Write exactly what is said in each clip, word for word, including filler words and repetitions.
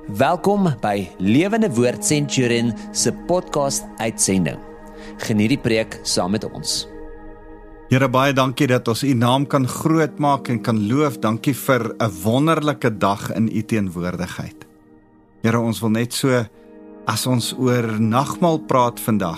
Welkom by Lewende Woord Centurion se podcast uitsending. Geniet die preek saam met ons. Here, baie dankie dat ons u naam kan grootmaak en kan loof. Dankie vir 'n wonderlike dag in u teenwoordigheid. Here, ons wil net so, as ons oor nagmaal praat vandag,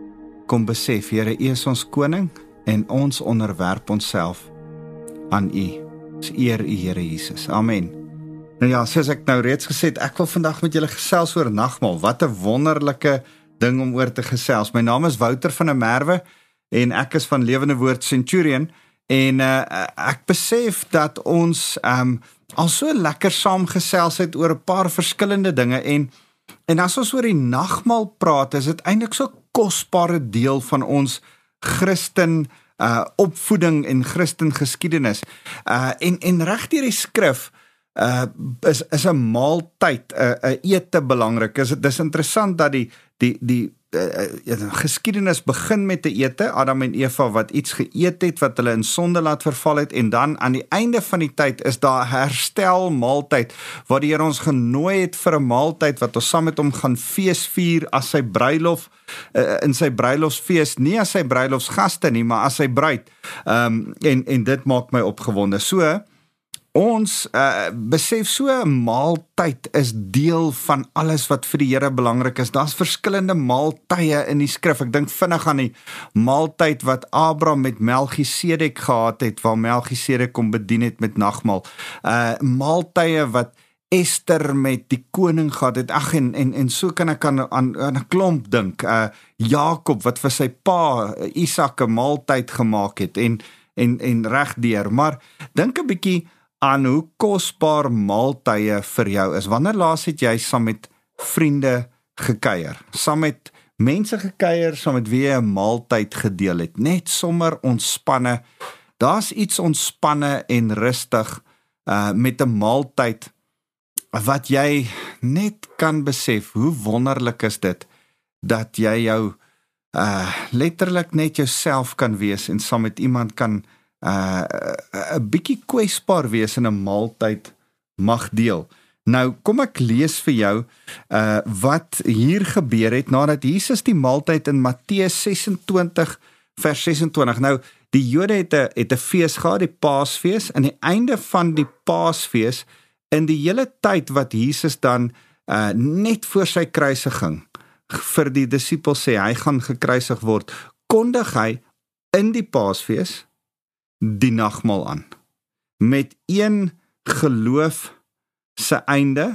kom besef, Here, u is ons koning en ons onderwerp onsself aan u. Ons eer u, Here Jesus. Amen. Nou ja, soos ek nou reeds gesê het, ek wil vandag met julle gesels oor nagmaal. Wat 'n wonderlike ding om oor te gesels. My naam is Wouter van der Merwe en ek is van Lewende Woord Centurion en uh, ek besef dat ons um, al so lekker saam gesels het oor 'n paar verskillende dinge en en as ons oor die nagmaal praat, is dit eintlik so 'n kosbare deel van ons Christen uh, opvoeding en Christen geskiedenis. Uh, en en reg deur die skrif Uh, is, is 'n maaltyd, 'n uh, ete belangrik. Is dit is interessant dat die die die uh, uh, geskiedenis begin met 'n ete, Adam en Eva wat iets geëet het wat hulle in sonde laat verval het, en dan aan die einde van die tyd is daar herstel maaltyd waar die Here ons genooi het vir 'n maaltyd wat ons saam met hom gaan feesvier as sy bruilof, uh, in sy bruilofsfees, nie as sy bruilofsgaste nie, maar as sy bruid. Um, en en dit maak my opgewonde. So Ons uh, besef so 'n maaltyd is deel van alles wat vir die Here belangrik is. Daar's verskillende maaltye in die skrif. Ek dink vinnig aan die maaltyd wat Abraham met Melchisedek gehad het, waar Melchisedek kom bedien het met nagmaal. Uh, maaltye wat Ester met die koning gehad het. Ag en, en en so kan ek aan aan 'n klomp dink. Uh, Jakob wat vir sy pa Isak 'n maaltyd gemaak het en en en regdeur. Maar dink 'n bietjie aan hoe kosbaar maaltye vir jou is. Wanneer laas het jy saam met vriende gekuier? Saam met mense gekuier, saam met wie jy 'n maaltyd gedeel het? Net sommer ontspanne. Daar's iets ontspanne en rustig uh, met 'n maaltyd wat jy net kan besef, hoe wonderlik is dit, dat jy jou uh, letterlik net jouself kan wees en saam met iemand kan 'n uh, uh, bietjie kwesbaar wees in 'n maaltyd mag deel. Nou, kom ek lees vir jou uh, wat hier gebeur het nadat Jesus die maaltyd in Matteus sesentwintig vers sesentwintig. Nou, die Jode het 'n het 'n fees gehad, die Paasfees, aan die einde van die Paasfees, in die hele tyd wat Jesus dan uh, net voor sy kruisiging vir die disippels sê hy gaan gekruisig word, kondig hy in die Paasfees die nagmaal aan, met een geloof se einde,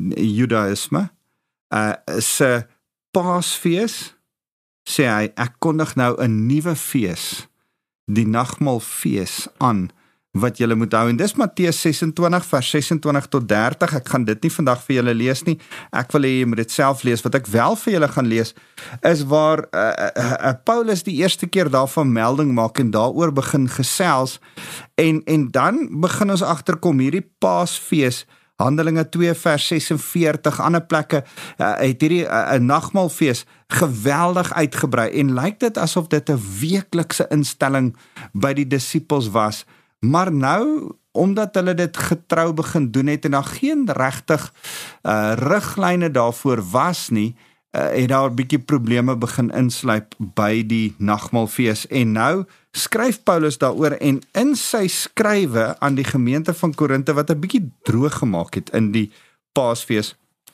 Judaïsme, uh, se Paasfees, sê hy, ek kondig nou 'n nuwe fees, die nagmaalfees aan, wat julle moet hou, en dis Matteus sesentwintig vers sesentwintig tot dertig, ek gaan dit nie vandag vir julle lees nie, ek wil hê jy moet dit self lees. Wat ek wel vir julle gaan lees, is waar uh, uh, uh, Paulus die eerste keer daarvan melding maak en daaroor begin gesels, en, en dan begin ons agterkom, hierdie Paasfees, Handelinge twee vers sesenveertig, ander plekke, uh, het hierdie 'n uh, nagmaalfees geweldig uitgebrei, en lyk dit asof dit 'n weeklikse instelling by die disippels was. Maar nou, omdat hulle dit getrou begin doen het en daar geen regtig uh, riglyne daarvoor was nie, uh, het daar 'n bietjie probleme begin insluip by die nagmaalfees. En nou skryf Paulus daaroor, en in sy skrywe aan die gemeente van Korinte, wat 'n bietjie droog gemaak het in die Paasfees,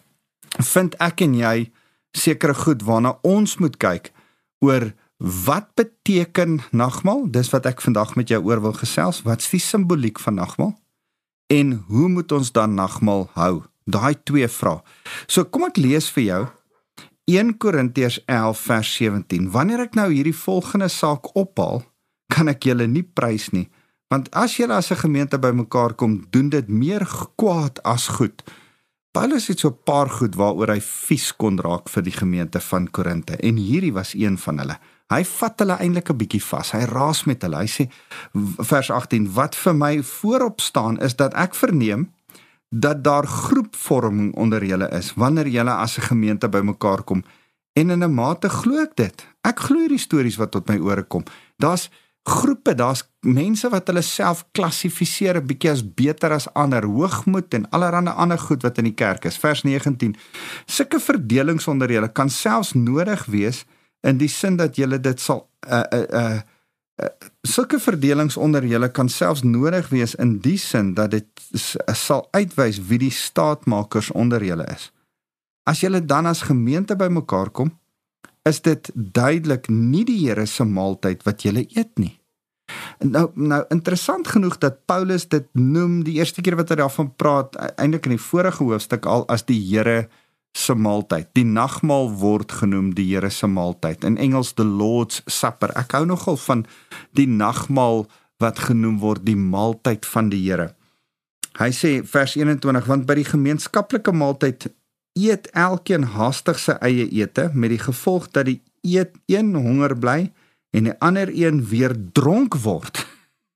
vind ek en jy sekere goed waarna ons moet kyk oor wat beteken nagmaal? Dis wat ek vandag met jou oor wil gesels. Wat is die simboliek van nagmaal? En hoe moet ons dan nagmaal hou? Daai twee vrae. So kom ek lees vir jou eerste Korintiërs elf vers sewentien. Wanneer ek nou hierdie volgende saak ophaal, kan ek julle nie prys nie. Want as julle as 'n gemeente bymekaar kom, doen dit meer kwaad as goed. Paulus het so 'n paar goed waaroor hy vies kon raak vir die gemeente van Korinte, en hierdie was een van hulle. Hy vat hulle eintlik 'n bietjie vas, hy raas met hulle, hy sê, vers agttien, wat vir my voorop staan is dat ek verneem, dat daar groepvorming onder julle is, wanneer julle as 'n gemeente bymekaar kom, en in 'n mate glo ek dit, ek glo die stories wat tot my ore kom, daar's groepe, daar's mense wat hulle self klassifiseer 'n bietjie as beter as ander, hoogmoed en allerlei ander goed wat in die kerk is. Vers negentien. Sulke verdelings onder julle kan selfs nodig wees in die sin dat julle dit sal uh, uh, uh, uh, sulke verdelings onder julle kan selfs nodig wees in die sin dat dit sal uitwys wie die staatmakers onder julle is. As julle dan as gemeente by mekaar kom, is dit duidelik nie die Here se maaltyd wat julle eet nie. Nou, nou interessant genoeg dat Paulus dit noem, die eerste keer wat hy daarvan praat, eintlik in die vorige hoofstuk al, as die Here se maaltyd. Die nagmaal word genoem die Here se maaltyd. In Engels the Lord's Supper. Ek hou nogal van die nagmaal wat genoem word die maaltyd van die Here. Hy sê vers eenentwintig, want by die gemeenskaplike maaltyd eet elkeen haastig sy eie ete, met die gevolg dat die eet een honger bly en die ander een weer dronk word.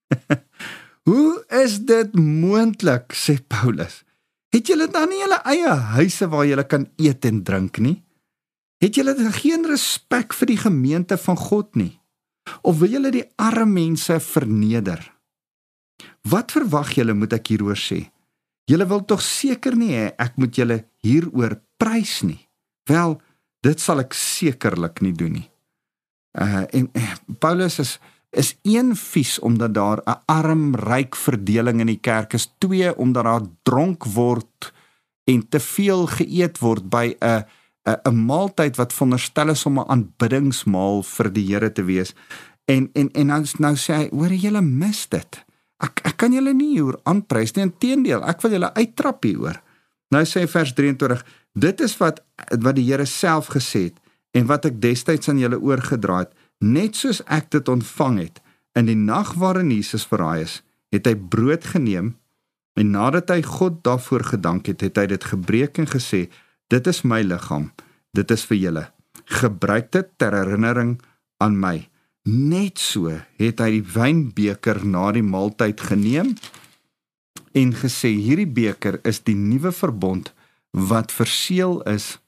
Hoe is dit moontlik, sê Paulus? Het julle dan nie julle eie huise waar julle kan eet en drink nie? Het julle geen respek vir die gemeente van God nie? Of wil julle die arme mense verneder? Wat verwag julle, moet ek hieroor sê? Julle wil tog seker nie hê ek moet julle hieroor prys nie. Wel, dit sal ek sekerlik nie doen nie. Uh, en uh, Paulus is, is een vies omdat daar 'n arm-ryk verdeling in die kerk is, twee omdat daar dronk word en te veel geëet word by 'n 'n 'n maaltyd wat veronderstel is om 'n aanbiddingsmaal vir die Here te wees. En en en nou, nou sê hy, hoor julle mis dit. Ek, ek kan julle nie hieroor aanprys nie, inteendeel, ek wil julle uittrap hieroor. Nou sê vers drieëntwintig, dit is wat, wat die Here self gesê het, en wat ek destyds aan julle oorgedra het, net soos ek dit ontvang het, in die nag waarin Jesus verraai is, het hy brood geneem, en nadat hy God daarvoor gedank het, het hy dit gebreek en gesê, dit is my liggaam, dit is vir julle, gebruik dit ter herinnering aan my. Net so het hy die wynbeker na die maaltyd geneem en gesê, hierdie beker is die nuwe verbond wat verseël is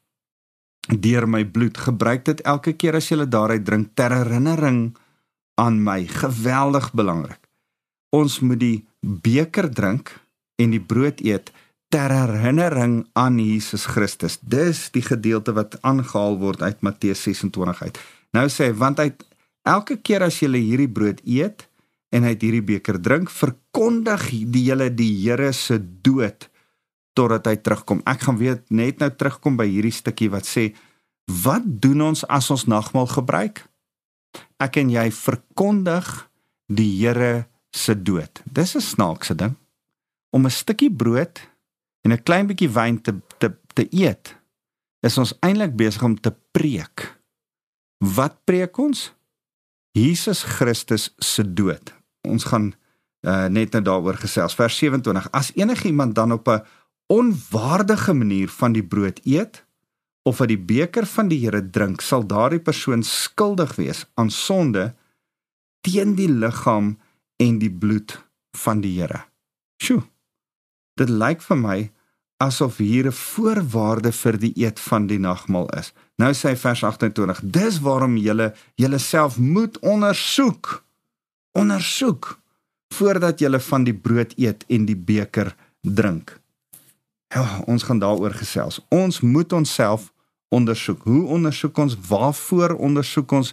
deur my bloed. Gebruik dit elke keer as julle daaruit drink ter herinnering aan my. Geweldig belangrik. Ons moet die beker drink en die brood eet ter herinnering aan Jesus Christus. Dis die gedeelte wat aangehaal word uit Matteus ses en twintig uit. Nou sê hy, want hy elke keer as julle hierdie brood eet en uit hierdie beker drink, verkondig die julle die Here se dood totdat hy terugkom. Ek gaan weer net nou terugkom by hierdie stukkie wat sê, wat doen ons as ons nagmaal gebruik? Ek en jy verkondig die Here se dood. Dis 'n snaakse ding. Om 'n stukkie brood en 'n klein bietjie wyn te, te, te eet, is ons eintlik besig om te preek. Wat preek ons? Jesus Christus se dood. Ons gaan uh, net nou daaroor gesels. Vers sewenentwintig. As enige iemand dan op 'n onwaardige manier van die brood eet, of uit die beker van die Here drink, sal daardie persoon skuldig wees aan sonde teen die liggaam en die bloed van die Here. Sjoe, dit lyk vir my asof hier 'n voorwaarde vir die eet van die nagmaal is. Nou sê vers agt-en-twintig, dis waarom julle julle self moet ondersoek, ondersoek, voordat julle van die brood eet en die beker drink. Ja, ons gaan daaroor gesels. Ons moet onsself ondersoek. Hoe ondersoek ons? Waarvoor ondersoek ons?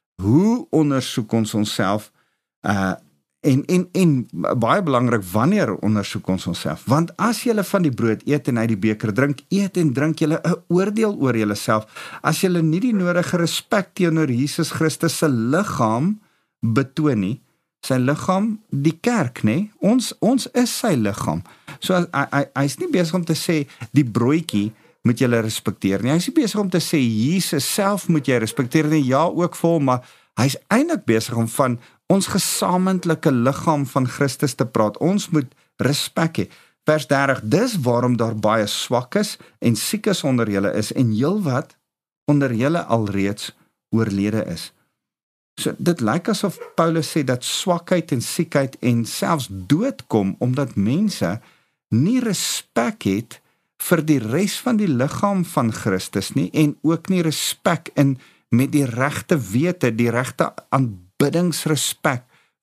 Hoe ondersoek ons onsself? Uh, en, en, en baie belangrik, wanneer ondersoek ons onsself? Want as julle van die brood eet en uit die beker drink, eet en drink julle 'n oordeel oor julleself. As julle nie die nodige respek teenoor Jesus Christus se liggaam betoon nie, sy liggaam, die kerk, nê? Ons, ons is sy liggaam. So, hy, hy, hy is nie besig om te sê, die broodjie moet julle respekteer nie. Hy is nie besig om te sê, Jesus self moet jy respekteer nie, ja ook vol, maar hy is eintlik besig om van ons gesamentlike liggaam van Christus te praat. Ons moet respek hê. Vers dertig, dis waarom daar baie swak is en siek is onder julle is, en heelwat onder julle alreeds oorlede is. So, dit lyk asof Paulus sê dat swakheid en siekheid en selfs dood kom, omdat mense nie respek het vir die res van die liggaam van Christus nie, en ook nie respek in met die regte wete, die regte aanbiddingsrespek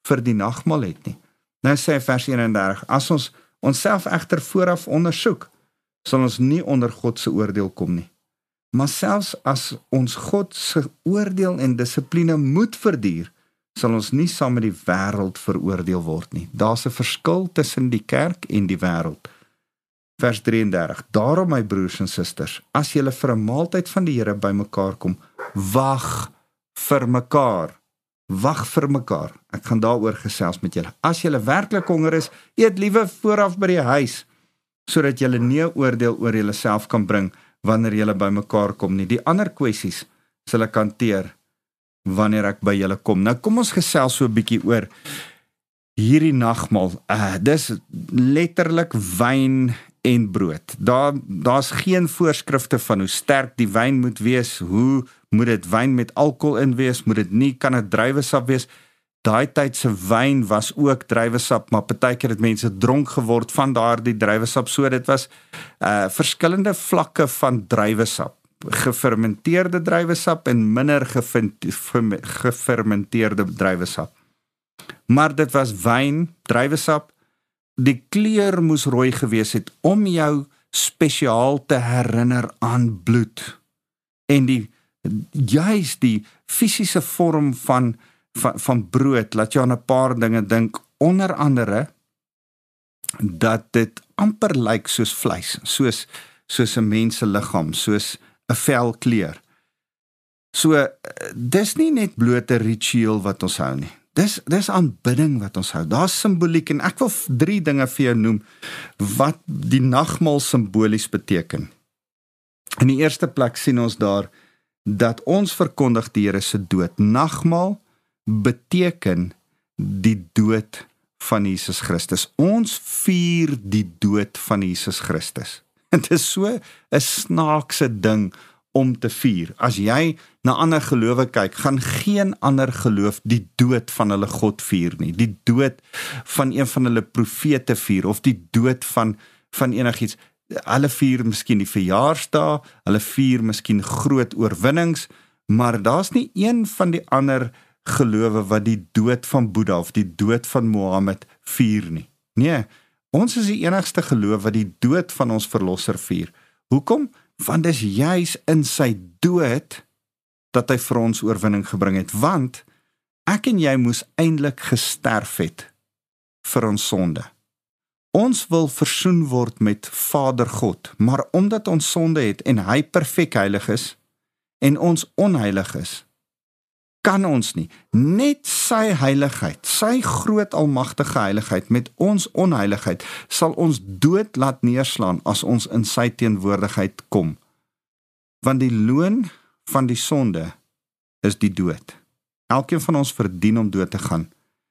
vir die nagmaal het nie. Nou sê vers eenendertig, as ons onsself egter vooraf ondersoek, sal ons nie onder God se oordeel kom nie. Maar selfs as ons God se oordeel en dissipline moet verduur, sal ons nie saam met die wêreld veroordeel word nie. Daar's 'n verskil tussen die kerk en die wêreld. Vers drieëndertig, daarom my broers en susters, as julle vir 'n maaltyd van die Here bymekaar kom, wag vir mekaar. Wag vir mekaar. Ek gaan daaroor gesels met julle. As julle werklik honger is, eet liewe vooraf by die huis, sodat julle nie 'n oordeel oor julleself kan bring wanneer julle bymekaar kom nie. Die ander kwessies sal ek hanteer wanneer ek by julle kom. Nou kom ons gesels so 'n bietjie oor hierdie nagmaal. Uh, dis letterlik wyn en brood. Daar daar's geen voorskrifte van hoe sterk die wyn moet wees, hoe moet dit wyn met alkohol in wees, moet dit nie, kan dit druiwesap wees. Daai tyd se wyn was ook druiwesap, maar partykeer het mense dronk geword van daardie druiwesap, so dit was uh, verskillende vlakke van druiwesap. Gefermenteerde druiwesap en minder gefermenteerde druiwesap. Maar dit was wyn, druiwesap. Die kleur moes rooi gewees het om jou spesiaal te herinner aan bloed. En die juist die fisiese vorm van, van, van brood, laat jou aan 'n paar dinge dink, onder andere, dat dit amper lyk soos vleis, soos, soos 'n mens se liggaam, soos 'n velkleur. So, dis nie net blote ritueel wat ons hou nie. Dis, dis aanbidding wat ons hou. Daar's simboliek, en ek wil drie dinge vir jou noem, wat die nagmaal simbolies beteken. In die eerste plek sien ons daar, dat ons verkondig die Here se dood. Nagmaal beteken die dood van Jesus Christus. Ons vier die dood van Jesus Christus. Het is so 'n snaakse ding om te vier. As jy na ander gelowe kyk, gaan geen ander geloof die dood van hulle God vier nie. Die dood van een van hulle profete vier, of die dood van, van enigiets. Hulle vier miskien die verjaarsdae, hulle vier miskien groot oorwinnings, maar daar's nie een van die ander gelowe wat die dood van Boeddha of die dood van Mohammed vier nie. Nee, ons is die enigste geloof wat die dood van ons verlosser vier. Hoekom? Want dis juis in sy dood dat hy vir ons oorwinning gebring het, want ek en jy moes eintlik gesterf het vir ons sonde. Ons wil versoen word met Vader God, maar omdat ons sonde het en hy perfek heilig is en ons onheilig is, kan ons nie. Net sy heiligheid, sy groot almagtige heiligheid met ons onheiligheid sal ons dood laat neerslaan as ons in sy teenwoordigheid kom. Want die loon van die sonde is die dood. Elkeen van ons verdien om dood te gaan.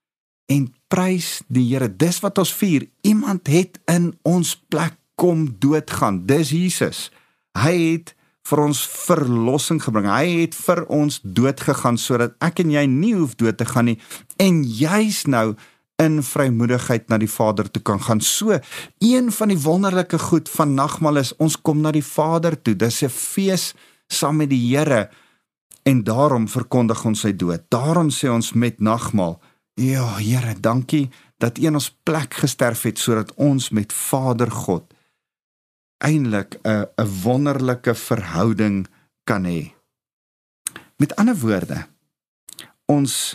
En prys die Here, dis wat ons vier. Iemand het in ons plek kom doodgaan. Dis Jesus. Hy het vir ons verlossing gebring. Hy het vir ons dood gegaan, sodat ek en jy nie hoef dood te gaan nie, en juis nou in vrymoedigheid na die Vader toe kan gaan. So, een van die wonderlike goed van nagmaal is, ons kom na die Vader toe. Dis 'n fees saam met die Here, en daarom verkondig ons sy dood. Daarom sê ons met nagmaal, ja, Here, dankie dat U in ons plek gesterf het, sodat ons met Vader God eintlik 'n 'n wonderlike verhouding kan hê. Met ander woorde, ons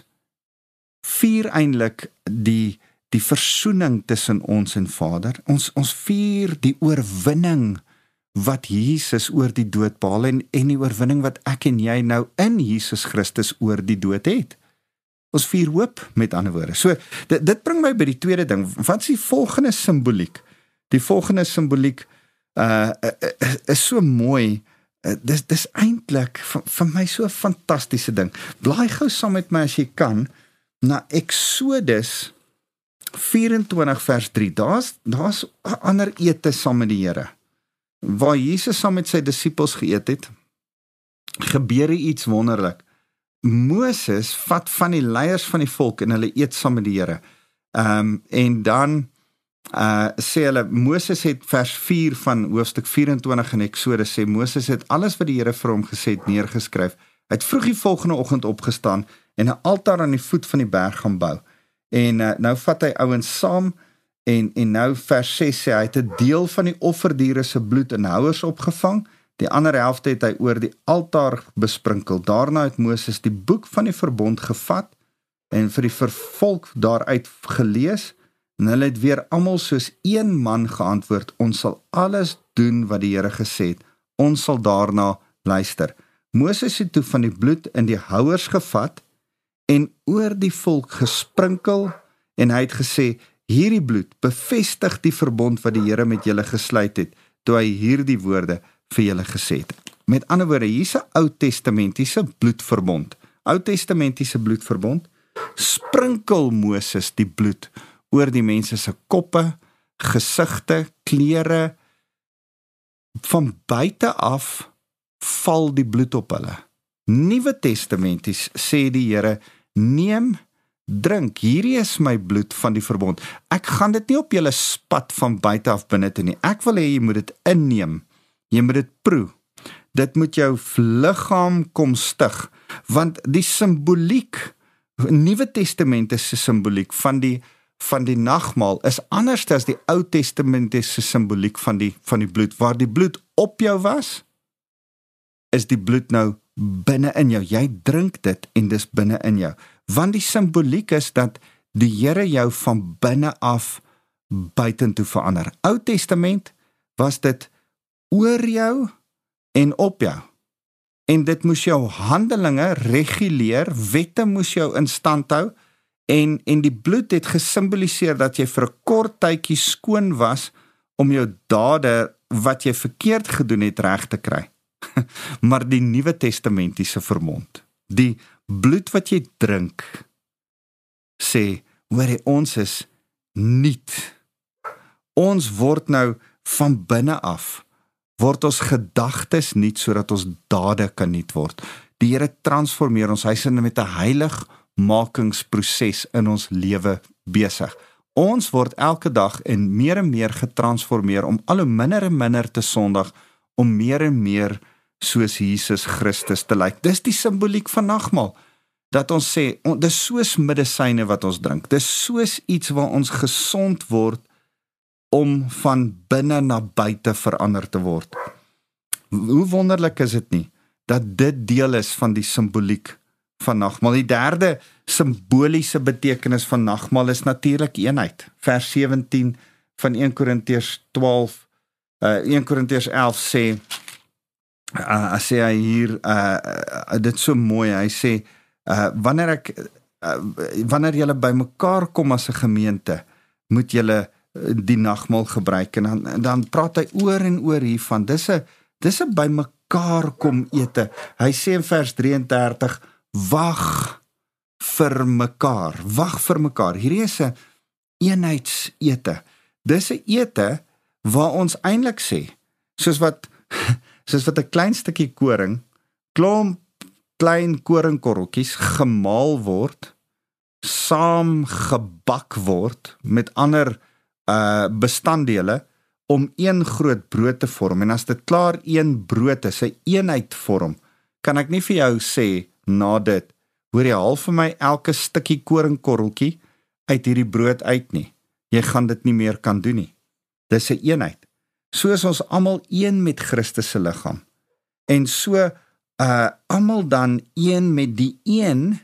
vier eintlik die die versoening tussen ons en Vader. Ons ons vier die oorwinning wat Jesus oor die dood behaal en en die oorwinning wat ek en jy nou in Jesus Christus oor die dood het. Ons vier hoop, met ander woorde. So dit dit bring my by die tweede ding. Wat is die volgende simboliek? Die volgende simboliek Uh, uh, is so mooi, uh, dis, dis eintlik vir, vir my so 'n fantastiese ding. Blaai gou saam met my as jy kan, na Exodus vyf-en-twintig vers drie, daar's, daar's 'n ander ete saam met die Here, waar Jesus saam met sy disippels geëet het, gebeur iets wonderlik. Moses vat van die leiers van die volk en hulle eet saam met die Here, um, en dan Uh, sê hulle, Moses het vers vier van hoofstuk vyf-en-twintig in Exodus sê, Moses het alles wat die Here vir hom gesê het neergeskryf. Hy het vroeg die volgende oggend opgestaan en 'n altaar aan die voet van die berg gaan bou. En uh, nou vat hy ouens saam, en, en nou vers ses sê, hy het 'n deel van die offerdiere se bloed in houers opgevang, die ander helfte het hy oor die altaar besprinkel. Daarna het Moses die boek van die verbond gevat, en vir die volk daaruit gelees, en hulle het weer almal soos een man geantwoord, ons sal alles doen wat die Here gesê het, ons sal daarna luister. Moses het toe van die bloed in die houers gevat, en oor die volk gesprinkel, en hy het gesê, hierdie bloed bevestig die verbond wat die Here met julle gesluit het, toe hy hierdie woorde vir julle gesê het. Met ander woorde, hier's 'n Ou-testamentiese bloedverbond. Ou-testamentiese bloedverbond, sprinkel Moses die bloed oor die mense se koppe, gesigte, klere, van buite af val die bloed op hulle. Nuwe Testamenties sê die Here, neem, drink, hierdie is my bloed van die verbond. Ek gaan dit nie op julle spat van buite af binne toe nie. Ek wil hê jy moet dit inneem. Jy moet dit proe. Dit moet jou liggaam kom stig, want die simboliek, Nuwe Testamentiese simboliek van die van die nagmaal is anders as die Ou Testamentiese simboliek van die van die bloed. Waar die bloed op jou was, is die bloed nou binne in jou. Jy drink dit en dis binne in jou. Want die simboliek is dat die Here jou van binne af buitentoe verander. Ou Testament was dit oor jou en op jou. En dit moes jou handelinge reguleer, wette moes jou in stand hou, en, en die bloed het gesimboliseer dat jy vir 'n kort tydjie skoon was, om jou dade, wat jy verkeerd gedoen het, reg te kry. Maar die Nuwe Testamentiese verbond, die bloed wat jy drink, sê, hoor, ons is nuut. Ons word nou van binne af, word ons gedagtes nuut, sodat ons dade kan nuut word. Die Here transformeer ons, hy is met 'n heiligmakingsproses in ons lewe besig. Ons word elke dag en meer en meer getransformeer, om al hoe minder en minder te sondig, om meer en meer soos Jesus Christus te lyk. Dis die simboliek van nagmaal, dat ons sê, on, dis soos medisyne wat ons drink, dis soos iets waar ons gesond word, om van binne na buite verander te word. Hoe wonderlik is dit nie, dat dit deel is van die simboliek van nagmaal. Die derde simboliese betekenis van nagmaal is natuurlik eenheid. Vers sewentien van Eerste Korintiërs twaalf, uh, Eerste Korintiërs elf sê, uh, sê hy hier, uh, uh, dit so mooi, hy sê, uh, wanneer ek, uh, wanneer julle by mekaar kom as 'n gemeente, moet julle die nagmaal gebruik, en dan, dan praat hy oor en oor hiervan, dis 'n dis 'n by mekaar kom ete. Hy sê in vers drieëndertig, wag vir mekaar, wag vir mekaar. Hierdie is 'n eenheidsete. Dis 'n ete waar ons eintlik sê, soos wat soos wat 'n klein stukkie koring, klomp klein koringkorreltjies gemaal word, saam gebak word met ander Uh, bestanddele, om een groot brood te vorm, en as dit klaar een brood is, 'n eenheid vorm, kan ek nie vir jou sê, na dit, hoor jy, haal vir my elke stukkie koringkorreltjie uit hierdie brood uit nie, jy gaan dit nie meer kan doen nie, dis 'n eenheid, so is ons almal een met Christus se liggaam, en so, uh, almal dan een met die een,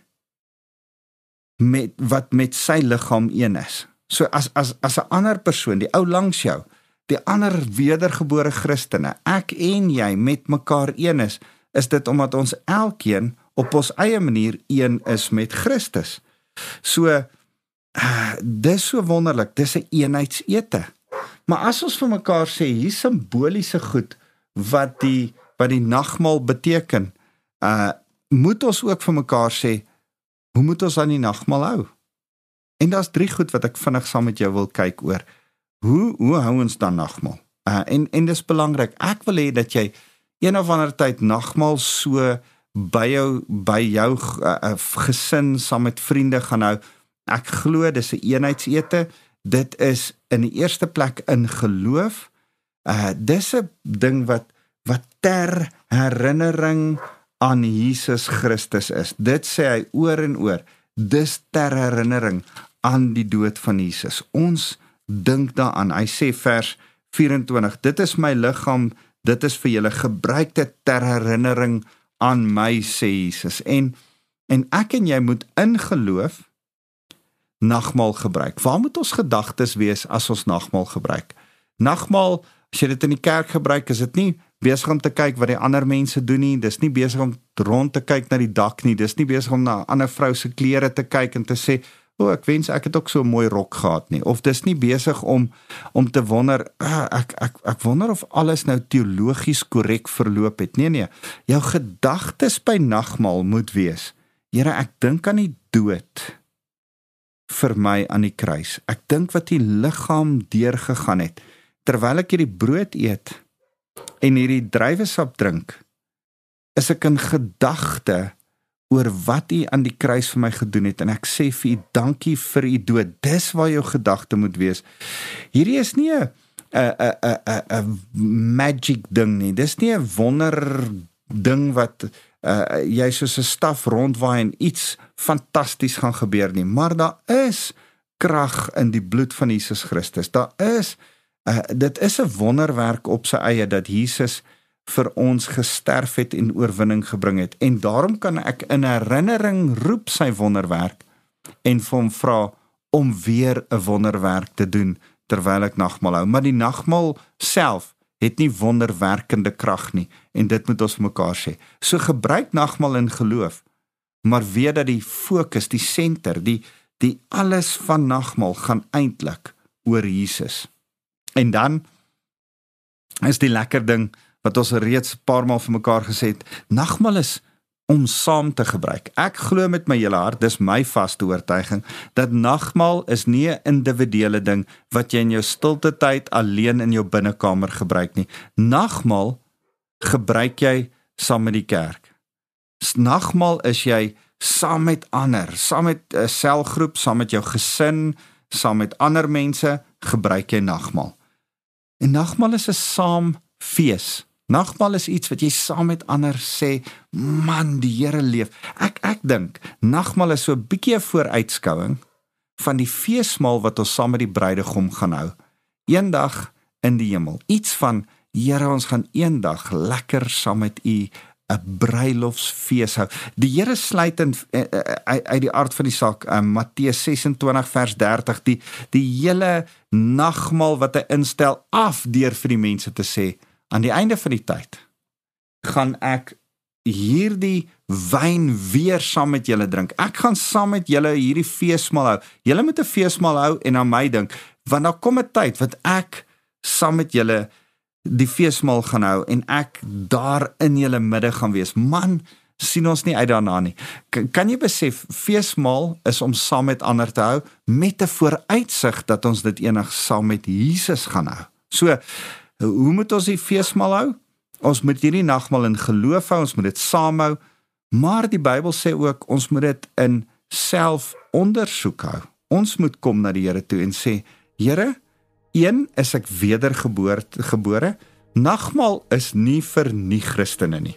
met, wat met sy liggaam een is. So as as as 'n ander persoon, die ou langs jou, die ander wedergebore Christene, ek en jy met mekaar een is, is dit omdat ons elkeen op ons eie manier een is met Christus. So uh, dis so wonderlik, dis 'n eenheidsete. Maar as ons vir mekaar sê, hier simboliese goed wat die wat die nagmaal beteken, uh, moet ons ook vir mekaar sê, hoe moet ons aan die nagmaal hou? En daar's drie goed wat ek vinnig saam met jou wil kyk oor. Hoe, hoe hou ons dan nagmaal? Uh, en, en dis belangrik, ek wil hê dat jy een of ander tyd nagmaal so by jou, by jou uh, gesin, saam met vriende gaan hou. Ek glo, dis 'n eenheidsete, dit is in die eerste plek in geloof, uh, dis 'n ding wat, wat ter herinnering aan Jesus Christus is. Dit sê hy oor en oor, dis ter herinnering aan die dood van Jesus. Ons dink daaraan. Hy sê vers vyf-en-twintig, dit is my liggaam, dit is vir julle, gebruik dit ter herinnering aan my, sê Jesus. En, en ek en jy moet in geloof nagmaal gebruik. Waar moet ons gedagtes wees as ons nagmaal gebruik? Nagmaal, as jy dit in die kerk gebruik, is dit nie besig om te kyk wat die ander mense doen nie, dis nie besig om rond te kyk na die dak nie, dis nie besig om na 'n ander vrou se klere te kyk en te sê, o, oh, ek wens ek het ook so 'n mooi rok gehad nie, of dis nie besig om, om te wonder, ah, ek, ek, ek wonder of alles nou teologies korrek verloop het. Nee, nee, jou gedagtes by nagmaal moet wees, Here, ek dink aan die dood vir my aan die kruis. Ek dink wat die liggaam deurgegaan het, terwyl ek hierdie brood eet, en hierdie druiwesap drink, is ek in gedagte oor wat u aan die kruis vir my gedoen het, en ek sê vir u dankie vir u dood. Dis waar jou gedagte moet wees. Hierdie is nie 'n 'n 'n 'n magic ding nie. Dis nie 'n wonder ding wat uh, jy soos 'n staf rondwaai en iets fantasties gaan gebeur nie. Maar daar is krag in die bloed van Jesus Christus. Daar is Uh, dit is 'n wonderwerk op sy eie, dat Jesus vir ons gesterf het en oorwinning gebring het, en daarom kan ek in herinnering roep sy wonderwerk, en vir hom vra om weer 'n wonderwerk te doen, terwyl ek nagmaal hou. Maar die nagmaal self het nie wonderwerkende krag nie, en dit moet ons vir mekaar sê. So gebruik nagmaal in geloof, maar weet dat die fokus, die senter, die, die alles van nagmaal gaan eintlik oor Jesus. En dan is die lekker ding, wat ons reeds 'n paar maal vir mekaar gesê het, nagmaal is om saam te gebruik. Ek glo met my hele hart, dis my vaste oortuiging, dat nagmaal is nie 'n individuele ding, wat jy in jou stilte tyd alleen in jou binnekamer gebruik nie. Nagmaal gebruik jy saam met die kerk. Nagmaal is jy saam met ander, saam met 'n selgroep, saam met jou gesin, saam met ander mense, gebruik jy nagmaal. En nagmaal is 'n saam fees. Nagmaal is iets wat jy saam met ander sê, man, die Here leef. Ek ek dink, nagmaal is so 'n bietjie 'n vooruitskouing van die feesmaal wat ons saam met die bruidegom gaan hou. Eendag in die hemel. Iets van, Here, ons gaan eendag lekker saam met u 'n bruilofsfees hou. Die Here sluit in uit die aard van die saak, um, Matteus ses-en-twintig vers dertig, die, die hele nagmaal wat hy instel af deur vir die mense te sê, aan die einde van die tyd, gaan ek hierdie wyn weer saam met julle drink. Ek gaan saam met julle hierdie feesmaal hou. Julle moet 'n feesmaal hou en aan my dink, want daar kom 'n tyd wat ek saam met julle die feesmaal gaan hou, en ek daar in julle midde gaan wees. Man, sien ons nie uit daarna nie. Kan, kan jy besef, feesmaal is om saam met ander te hou, met 'n vooruitsig dat ons dit eendag saam met Jesus gaan hou. So, hoe moet ons die feesmaal hou? Ons moet hierdie nagmaal in geloof hou, ons moet dit saam hou, maar die Bybel sê ook, ons moet dit in selfondersoek hou. Ons moet kom na die Here toe en sê, Here, een, is ek wedergebore, nagmaal is nie vir nie-Christene nie.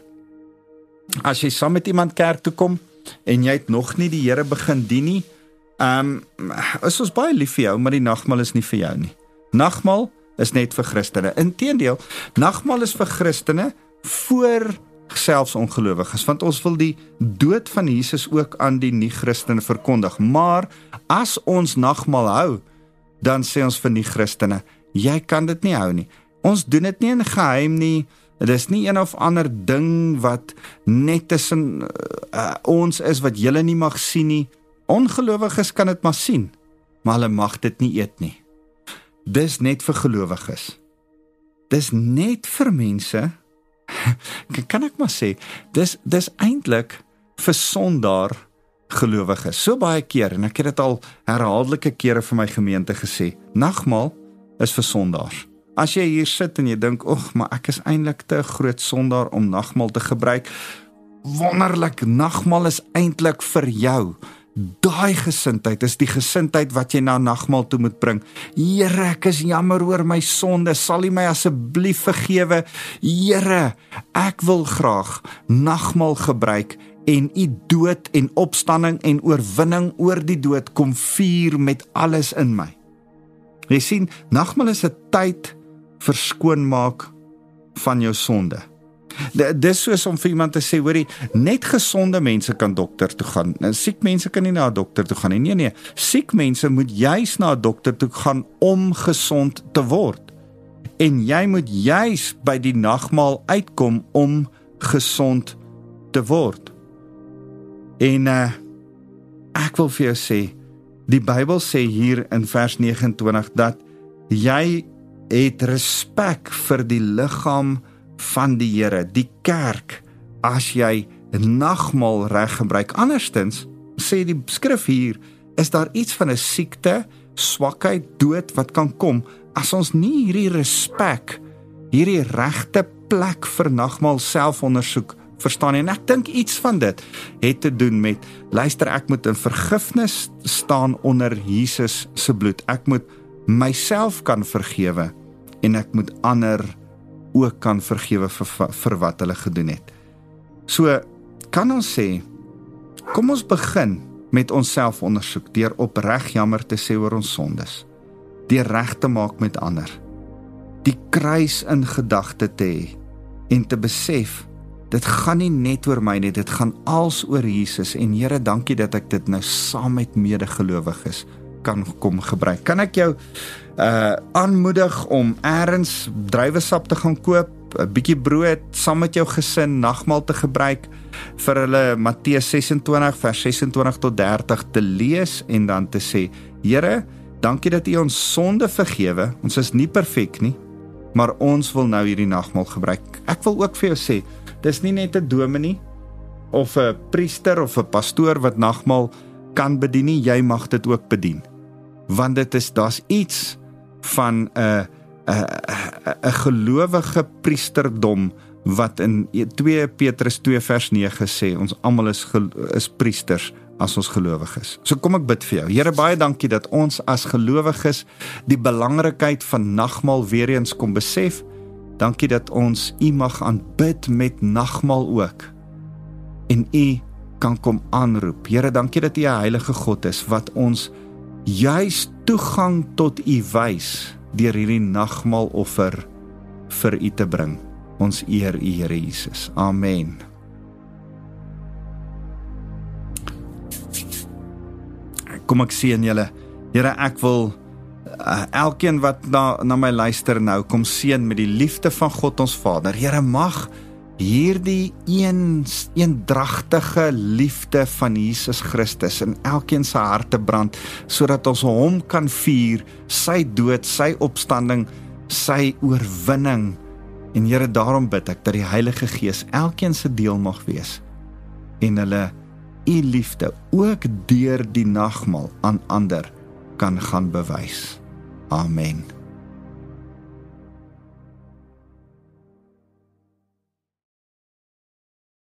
As jy saam met iemand kerk toe kom, en jy het nog nie die Here begin dien nie, um, is ons baie lief vir jou, maar die nagmaal is nie vir jou nie. Nagmaal is net vir Christene. Inteendeel, nagmaal is vir Christene voor selfs ongelowiges, want ons wil die dood van Jesus ook aan die nie-Christene verkondig. Maar as ons nagmaal hou, dan sê ons vir nie-Christene, jy kan dit nie hou nie. Ons doen dit nie in geheim nie. Dit is nie een of ander ding wat net tussen uh, ons is, wat julle nie mag sien nie. Ongelowiges kan dit maar sien, maar hulle mag dit nie eet nie. Dis net vir gelowiges. Dis net vir mense, kan ek maar sê, dis, dis eintlik vir sondaar gelowiges. So baie keer, en ek het dit al herhaaldelike kere vir my gemeente gesê, nagmaal is vir sondaars. As jy hier sit en jy dink, oeg, maar ek is eintlik te groot sondaar om nagmaal te gebruik, wonderlik, nagmaal is eintlik vir jou. Daai gesindheid is die gesindheid wat jy na nagmaal toe moet bring. Here, ek is jammer oor my sonde, sal U my asseblief vergewe. Here, ek wil graag nagmaal gebruik en u dood en opstanding en oorwinning oor die dood kom vier met alles in my. Jy sien, nagmaal is 'n tyd vir skoonmaak van jou sonde. Dis soos om vir iemand te sê, hoorie, net gesonde mense kan dokter toe gaan. Siek mense kan nie na 'n dokter toe gaan nie. Nee, nee, siek mense moet juis na 'n dokter toe gaan om gesond te word. En jy moet juis by die nagmaal uitkom om gesond te word. En uh, ek wil vir jou sê, die Bybel sê hier in vers nege en twintig dat jy het respek vir die liggaam van die Here, die kerk, as jy nagmaal reg gebruik. Anderstens, sê die skrif hier, is daar iets van 'n siekte, swakheid, dood wat kan kom, as ons nie hierdie respek, hierdie regte plek vir nagmaal selfondersoek verstaan. En ek dink iets van dit het te doen met, luister, ek moet in vergifnis staan onder Jesus se bloed. Ek moet myself kan vergewe en ek moet ander ook kan vergewe vir, vir wat hulle gedoen het. So, kan ons sê, kom ons begin met ons selfondersoek, deur opreg jammer te sê oor ons sondes, deur reg te maak met ander, die kruis in gedagte te hê, en te besef, dit gaan nie net oor my nie, dit gaan als oor Jesus, en Here, dankie dat ek dit nou saam met medegelowiges kan kom gebruik. Kan ek jou uh, aanmoedig om eers druiwesap te gaan koop, 'n bietjie brood, saam met jou gesin, nagmaal te gebruik, vir hulle Matteus ses en twintig, vers ses en twintig tot dertig te lees, en dan te sê, Here, dankie dat U ons sonde vergewe, ons is nie perfek nie, maar ons wil nou hierdie nagmaal gebruik. Ek wil ook vir jou sê, dis nie net 'n dominee, of 'n priester, of 'n pastoor wat nagmaal kan bedien nie, jy mag dit ook bedien. Want dit is, daar's iets van 'n 'n 'n gelowige priesterdom, wat in twee Petrus twee vers nege sê, ons almal is, is priesters, as ons gelowig is. So kom ek bid vir jou. Here, baie dankie dat ons as gelowiges die belangrikheid van nagmaal weer eens kom besef. Dankie dat ons U mag aanbid met nagmaal ook, en U kan kom aanroep. Here, dankie dat U 'n heilige God is, wat ons juis toegang tot U wys, deur hierdie nagmaaloffer vir U te bring. Ons eer U, Here Jesus. Amen. Kom ek seën julle. Here, ek wil uh, elkeen wat na, na my luister nou, kom seën met die liefde van God ons Vader. Here, mag hierdie een, eendragtige liefde van Jesus Christus in elkeen se harte brand, sodat ons hom kan vier, sy dood, sy opstanding, sy oorwinning. En Here, daarom bid ek dat die Heilige Gees elkeen se deel mag wees, en hulle U liefde ook deur die nagmaal aan ander kan gaan bewys. Amen.